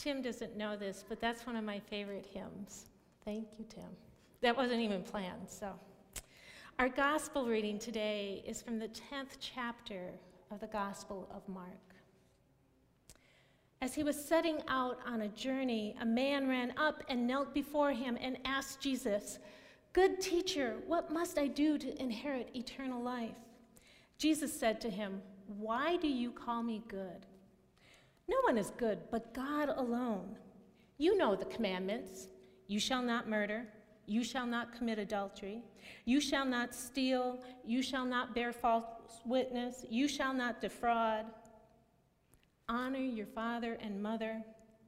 Tim doesn't know this, but that's one of my favorite hymns. Thank you, Tim. That wasn't even planned, so. Our gospel reading today is from the 10th chapter of the Gospel of Mark. As he was setting out on a journey, a man ran up and knelt before him and asked Jesus, "Good teacher, what must I do to inherit eternal life?" Jesus said to him, "Why do you call me good? No one is good but God alone. You know the commandments. You shall not murder. You shall not commit adultery. You shall not steal. You shall not bear false witness. You shall not defraud. Honor your father and mother."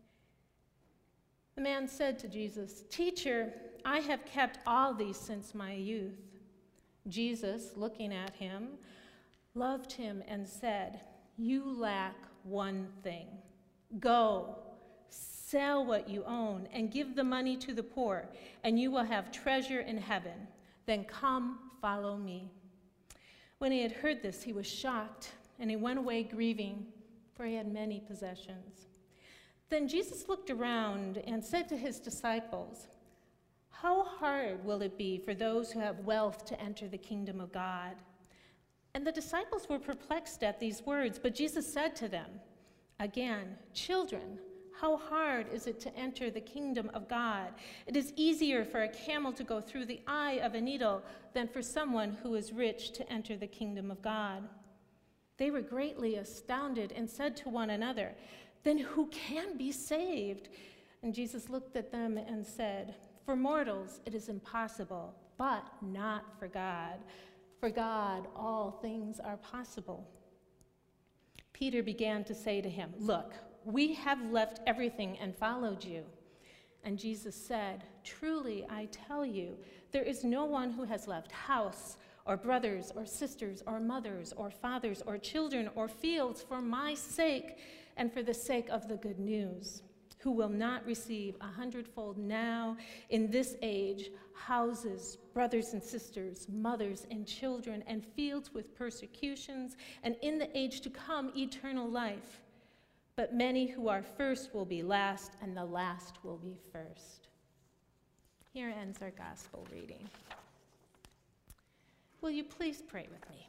The man said to Jesus, "Teacher, I have kept all these since my youth." Jesus, looking at him, loved him and said, "You lack one thing. Go, sell what you own and give the money to the poor, and you will have treasure in heaven. Then come, follow me." When he had heard this, he was shocked, and he went away grieving, for he had many possessions. Then Jesus looked around and said to his disciples, "How hard will it be for those who have wealth to enter the kingdom of God?" And the disciples were perplexed at these words, but Jesus said to them, again, "Children, how hard is it to enter the kingdom of God? It is easier for a camel to go through the eye of a needle than for someone who is rich to enter the kingdom of God." They were greatly astounded and said to one another, "Then who can be saved?" And Jesus looked at them and said, "For mortals it is impossible, but not for God. For God all things are possible." Peter began to say to him, "Look, we have left everything and followed you." And Jesus said, "Truly I tell you, there is no one who has left house or brothers or sisters or mothers or fathers or children or fields for my sake and for the sake of the good news, who will not receive 100-fold now in this age houses, brothers and sisters, mothers and children, and fields with persecutions, and in the age to come eternal life. But many who are first will be last, and the last will be first." Here ends our gospel reading. Will you please pray with me?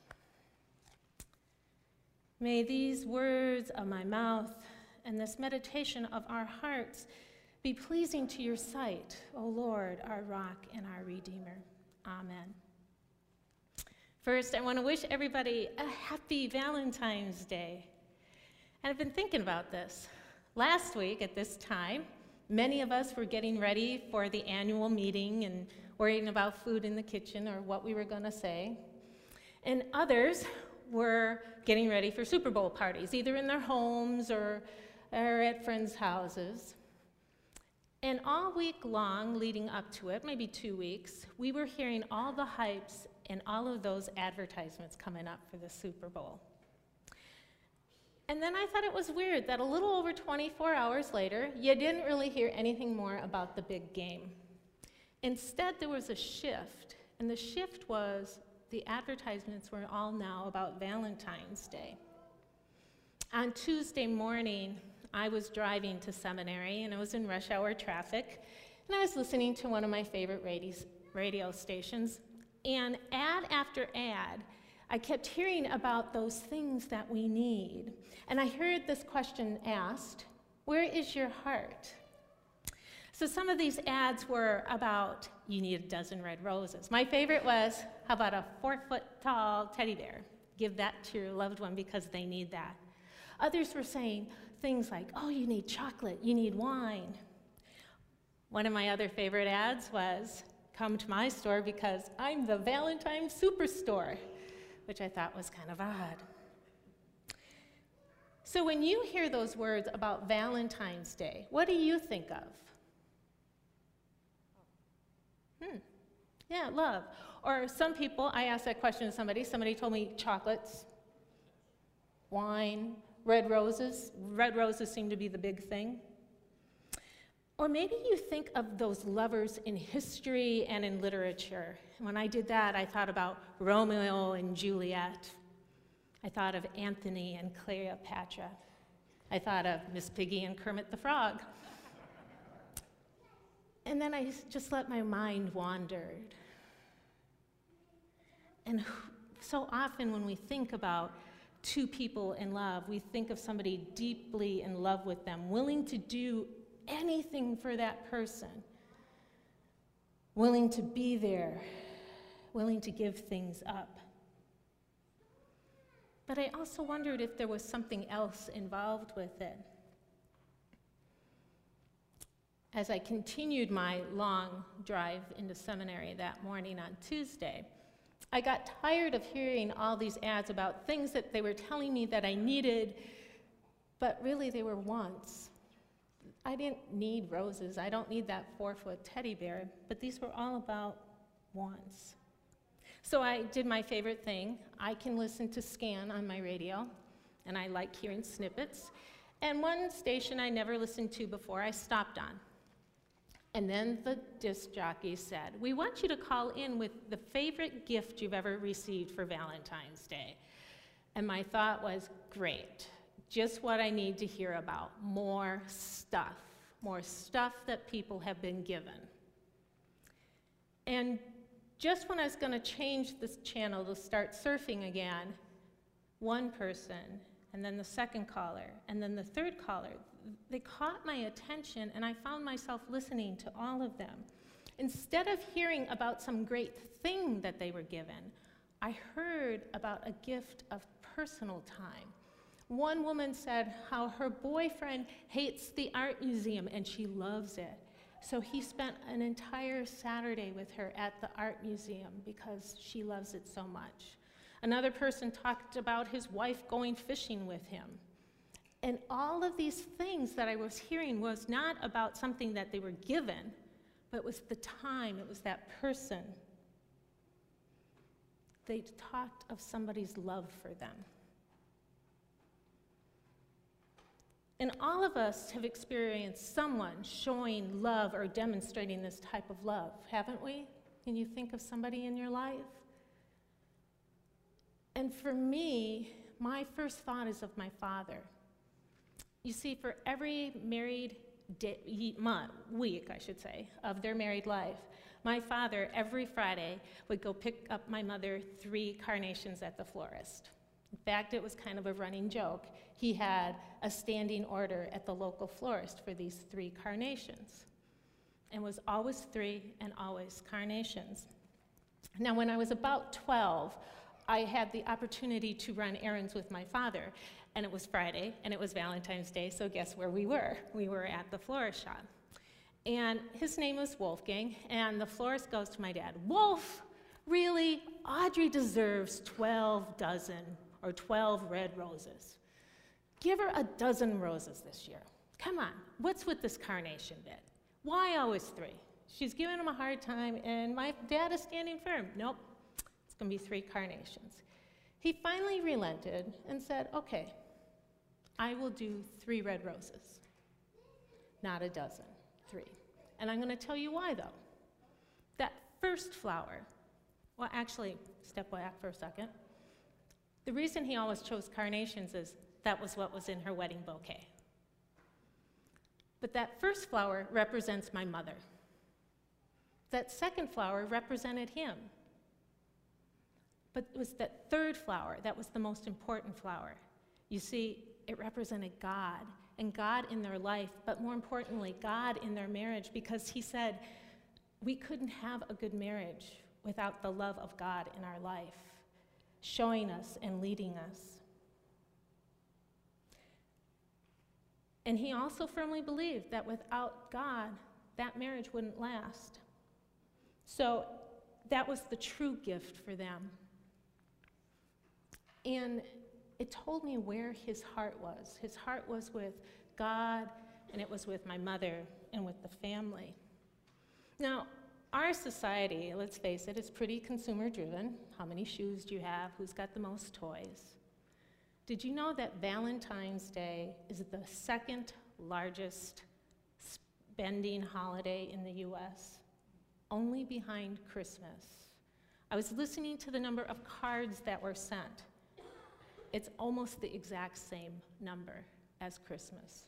May these words of my mouth and this meditation of our hearts be pleasing to your sight, O Lord, our rock and our Redeemer. Amen. First, I want to wish everybody a happy Valentine's Day. And I've been thinking about this. Last week at this time, many of us were getting ready for the annual meeting and worrying about food in the kitchen or what we were going to say. And others were getting ready for Super Bowl parties, either in their homes or at friends' houses. And all week long leading up to it, maybe 2 weeks, we were hearing all the hypes and all of those advertisements coming up for the Super Bowl. And then I thought it was weird that a little over 24 hours later, you didn't really hear anything more about the big game. Instead, there was a shift, and the shift was the advertisements were all now about Valentine's Day. On Tuesday morning, I was driving to seminary, and I was in rush hour traffic, and I was listening to one of my favorite radio stations, and ad after ad, I kept hearing about those things that we need. And I heard this question asked, "Where is your heart?" So some of these ads were about, you need a dozen red roses. My favorite was, how about a 4-foot-tall teddy bear? Give that to your loved one because they need that. Others were saying things like, oh, you need chocolate, you need wine. One of my other favorite ads was, come to my store because I'm the Valentine Superstore, which I thought was kind of odd. So when you hear those words about Valentine's Day, what do you think of? Yeah, love. Or some people, I asked that question to somebody told me chocolates, wine, red roses. Red roses seem to be the big thing. Or maybe you think of those lovers in history and in literature. When I did that, I thought about Romeo and Juliet. I thought of Antony and Cleopatra. I thought of Miss Piggy and Kermit the Frog. And then I just let my mind wander. And so often when we think about two people in love, we think of somebody deeply in love with them, willing to do anything for that person, willing to be there, willing to give things up. But I also wondered if there was something else involved with it. As I continued my long drive into seminary that morning on Tuesday, I got tired of hearing all these ads about things that they were telling me that I needed, but really they were wants. I didn't need roses. I don't need that 4-foot teddy bear, but these were all about wants. So I did my favorite thing. I can listen to Scan on my radio, and I like hearing snippets. And one station I never listened to before, I stopped on. And then the disc jockey said, "We want you to call in with the favorite gift you've ever received for Valentine's Day." And my thought was, great, just what I need to hear about, more stuff that people have been given. And just when I was going to change this channel to start surfing again, one person, and then the second caller, and then the third caller, they caught my attention, and I found myself listening to all of them. Instead of hearing about some great thing that they were given, I heard about a gift of personal time. One woman said how her boyfriend hates the art museum and she loves it. So he spent an entire Saturday with her at the art museum because she loves it so much. Another person talked about his wife going fishing with him. And all of these things that I was hearing was not about something that they were given, but it was the time, it was that person. They talked of somebody's love for them. And all of us have experienced someone showing love or demonstrating this type of love, haven't we? Can you think of somebody in your life? And for me, my first thought is of my father. You see, for every married week, I should say, of their married life, my father, every Friday, would go pick up my mother 3 carnations at the florist. In fact, it was kind of a running joke. He had a standing order at the local florist for these 3 carnations, and was always 3 and always carnations. Now, when I was about 12, I had the opportunity to run errands with my father, and it was Friday, and it was Valentine's Day, so guess where we were? We were at the florist shop. And his name was Wolfgang, and the florist goes to my dad, "Wolf, really? Audrey deserves 12 dozen or 12 red roses. Give her a dozen roses this year. Come on, what's with this carnation bit? Why always 3? She's giving him a hard time, and my dad is standing firm. Nope, it's gonna be 3 carnations. He finally relented and said, okay, I will do 3 red roses, not a dozen, 3. And I'm gonna tell you why though. That first flower, well actually, step back for a second. The reason he always chose carnations is that was what was in her wedding bouquet. But that first flower represents my mother. That second flower represented him. But it was that third flower that was the most important flower. You see, it represented God, and God in their life, but more importantly, God in their marriage, because he said, we couldn't have a good marriage without the love of God in our life, showing us and leading us. And he also firmly believed that without God, that marriage wouldn't last. So that was the true gift for them. And it told me where his heart was. His heart was with God, and it was with my mother and with the family. Now, our society, let's face it, is pretty consumer-driven. How many shoes do you have? Who's got the most toys? Did you know that Valentine's Day is the 2nd largest spending holiday in the US? Only behind Christmas. I was listening to the number of cards that were sent. It's almost the exact same number. as Christmas.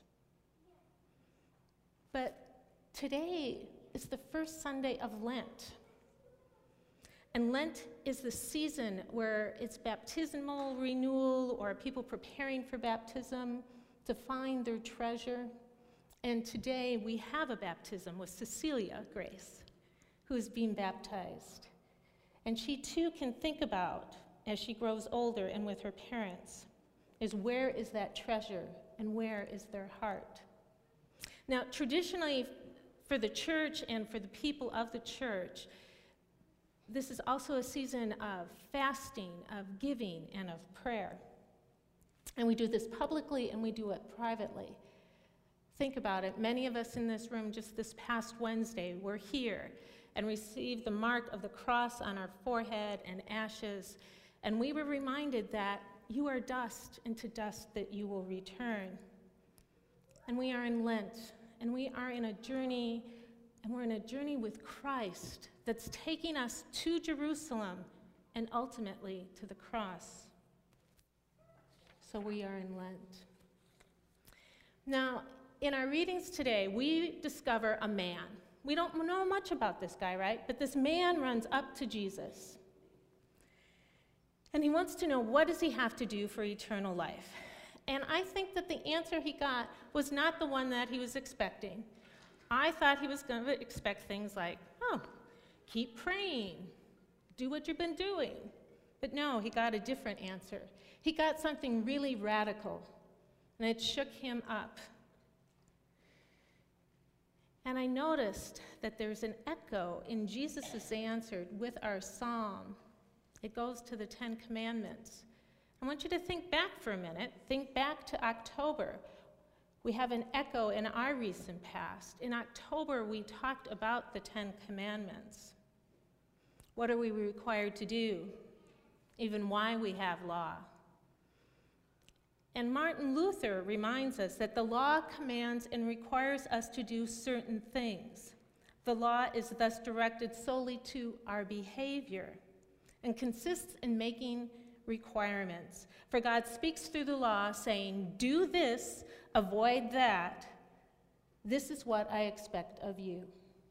But today is the first Sunday of Lent. And Lent is the season where it's baptismal renewal or people preparing for baptism to find their treasure. And today we have a baptism with Cecilia Grace, who is being baptized. And she too can think about, as she grows older and with her parents, is where is that treasure and where is their heart? Now, traditionally, for the church and for the people of the church, this is also a season of fasting, of giving, and of prayer. And we do this publicly and we do it privately. Think about it. Many of us in this room just this past Wednesday were here and received the mark of the cross on our forehead and ashes. And we were reminded that you are dust, and to dust that you will return. And we are in Lent, and we are in a journey, and we're in a journey with Christ that's taking us to Jerusalem and ultimately to the cross. So we are in Lent. Now, in our readings today, we discover a man. We don't know much about this guy, right? But this man runs up to Jesus. And he wants to know, what does he have to do for eternal life? And I think that the answer he got was not the one that he was expecting. I thought he was going to expect things like, oh, keep praying, do what you've been doing. But no, he got a different answer. He got something really radical, and it shook him up. And I noticed that there's an echo in Jesus' answer with our psalm. It goes to the 10 Commandments. I want you to think back for a minute. Think back to October. We have an echo in our recent past. In October, we talked about the 10 Commandments. What are we required to do? Even why we have law. And Martin Luther reminds us that the law commands and requires us to do certain things. The law is thus directed solely to our behavior and consists in making requirements. For God speaks through the law, saying, do this, avoid that. This is what I expect of you.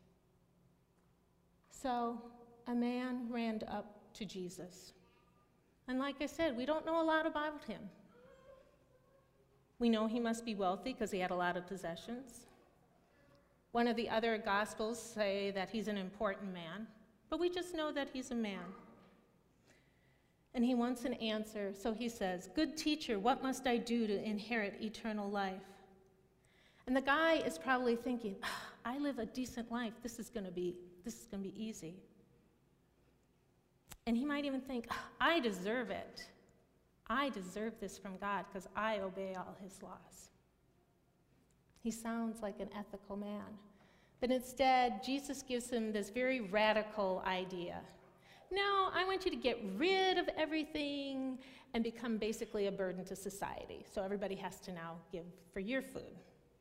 So a man ran up to Jesus. And like I said, we don't know a lot about him. We know he must be wealthy because he had a lot of possessions. One of the other Gospels say that he's an important man, but we just know that he's a man. And he wants an answer, so he says, good teacher, what must I do to inherit eternal life? And the guy is probably thinking, I live a decent life, this is gonna be easy. And he might even think, I deserve it. I deserve this from God because I obey all his laws. He sounds like an ethical man. But instead, Jesus gives him this very radical idea. No, I want you to get rid of everything and become basically a burden to society. So everybody has to now give for your food.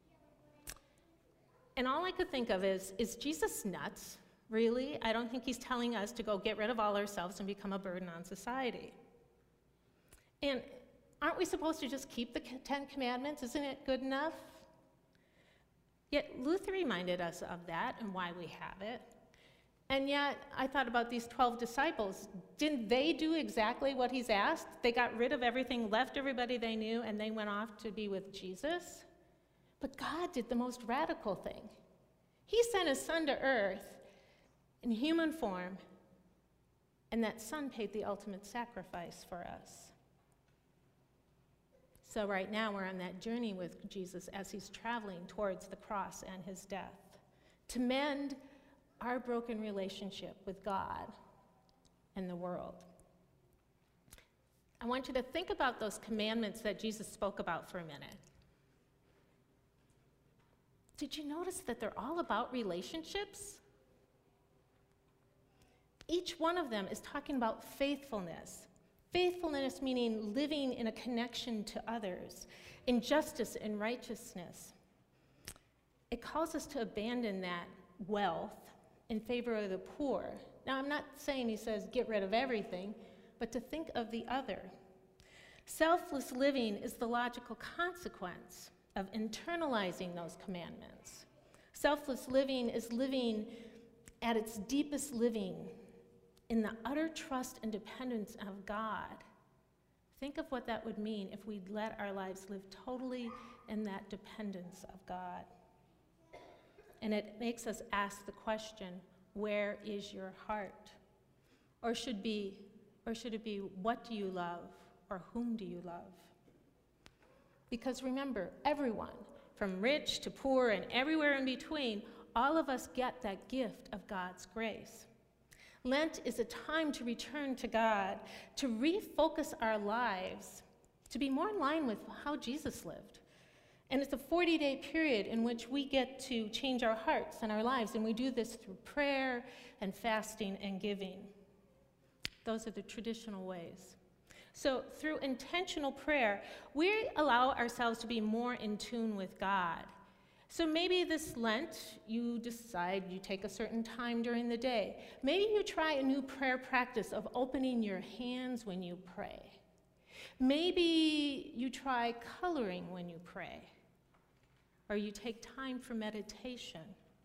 And all I could think of is Jesus nuts? Really? I don't think he's telling us to go get rid of all ourselves and become a burden on society. And aren't we supposed to just keep the 10 Commandments? Isn't it good enough? Yet Luther reminded us of that and why we have it. And yet, I thought about these 12 disciples. Didn't they do exactly what he's asked? They got rid of everything, left everybody they knew, and they went off to be with Jesus. But God did the most radical thing. He sent his son to earth in human form, and that son paid the ultimate sacrifice for us. So right now we're on that journey with Jesus as he's traveling towards the cross and his death to mend our broken relationship with God and the world. I want you to think about those commandments that Jesus spoke about for a minute. Did you notice that they're all about relationships? Each one of them is talking about faithfulness. Faithfulness meaning living in a connection to others, in justice and righteousness. It calls us to abandon that wealth in favor of the poor. Now, I'm not saying he says get rid of everything, but to think of the other. Selfless living is the logical consequence of internalizing those commandments. Selfless living is living at its deepest living in the utter trust and dependence of God. Think of what that would mean if we let our lives live totally in that dependence of God. And it makes us ask the question, where is your heart? Or should it be, what do you love, or whom do you love? Because remember, everyone, from rich to poor and everywhere in between, all of us get that gift of God's grace. Lent is a time to return to God, to refocus our lives, to be more in line with how Jesus lived. And it's a 40-day period in which we get to change our hearts and our lives, and we do this through prayer and fasting and giving. Those are the traditional ways. So through intentional prayer, we allow ourselves to be more in tune with God. So maybe this Lent, you decide you take a certain time during the day. Maybe you try a new prayer practice of opening your hands when you pray. Maybe you try coloring when you pray, or you take time for meditation.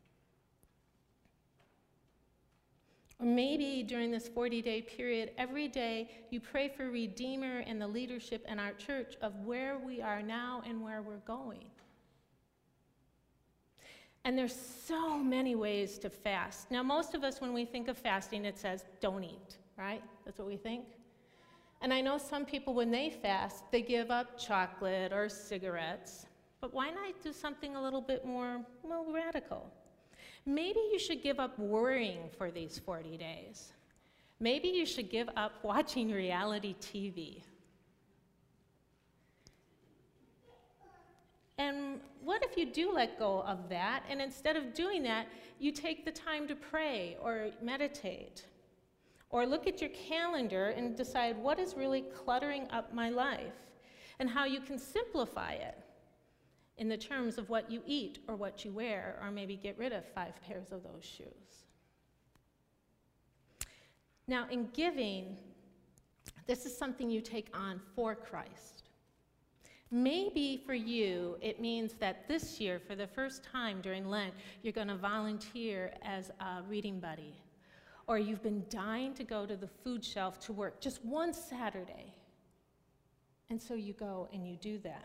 Or maybe during this 40-day period, every day you pray for Redeemer and the leadership in our church of where we are now and where we're going. And there's so many ways to fast. Now, most of us, when we think of fasting, it says, don't eat, right? That's what we think. And I know some people, when they fast, they give up chocolate or cigarettes. But why not do something a little bit more, radical? Maybe you should give up worrying for these 40 days. Maybe you should give up watching reality TV. And what if you do let go of that, and instead of doing that, you take the time to pray or meditate? Or look at your calendar and decide what is really cluttering up my life and how you can simplify it in the terms of what you eat or what you wear, or maybe get rid of 5 pairs of those shoes. Now, in giving, this is something you take on for Christ. Maybe for you, it means that this year, for the first time during Lent, you're going to volunteer as a reading buddy. Or you've been dying to go to the food shelf to work just one Saturday. And so you go and you do that.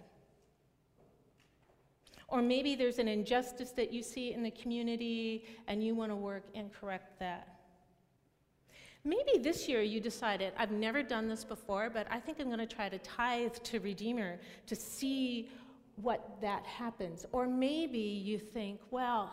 Or maybe there's an injustice that you see in the community and you want to work and correct that. Maybe this year you decided, I've never done this before, but I think I'm going to try to tithe to Redeemer to see what that happens. Or maybe you think, well,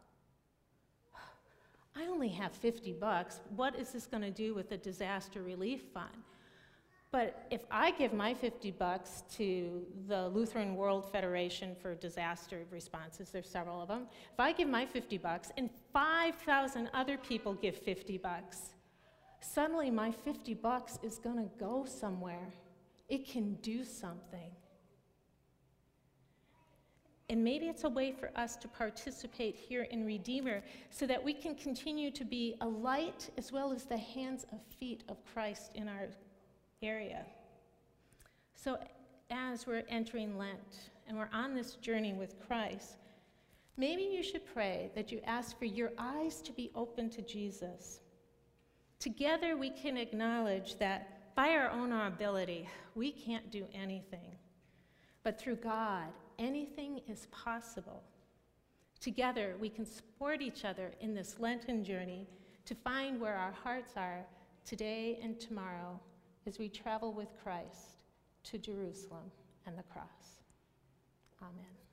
I only have $50. What is this going to do with the disaster relief fund? But if I give my $50 to the Lutheran World Federation for Disaster Responses, there's several of them, if I give my $50 and 5,000 other people give $50, suddenly my $50 is going to go somewhere. It can do something. And maybe it's a way for us to participate here in Redeemer so that we can continue to be a light as well as the hands and feet of Christ in our area. So as we're entering Lent and we're on this journey with Christ, maybe you should pray that you ask for your eyes to be open to Jesus. Together we can acknowledge that by our own ability, we can't do anything. But through God, anything is possible. Together we can support each other in this Lenten journey to find where our hearts are today and tomorrow as we travel with Christ to Jerusalem and the cross. Amen.